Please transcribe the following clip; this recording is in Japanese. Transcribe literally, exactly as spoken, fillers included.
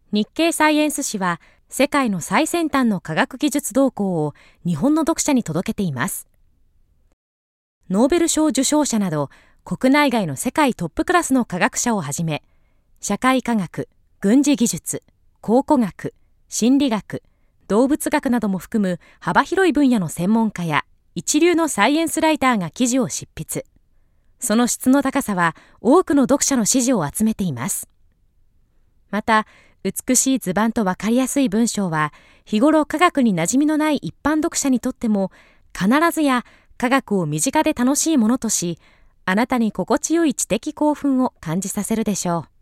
日経サイエンス誌は世界の最先端の科学技術動向を日本の読者に届けています。ノーベル賞受賞者など国内外の世界トップクラスの科学者をはじめ、社会科学、軍事技術、考古学、心理学、動物学なども含む幅広い分野の専門家や一流のサイエンスライターが記事を執筆。その質の高さは多くの読者の支持を集めています。また、美しい図板と分かりやすい文章は、日頃科学に馴染みのない一般読者にとっても、必ずや科学を身近で楽しいものとし、あなたに心地よい知的興奮を感じさせるでしょう。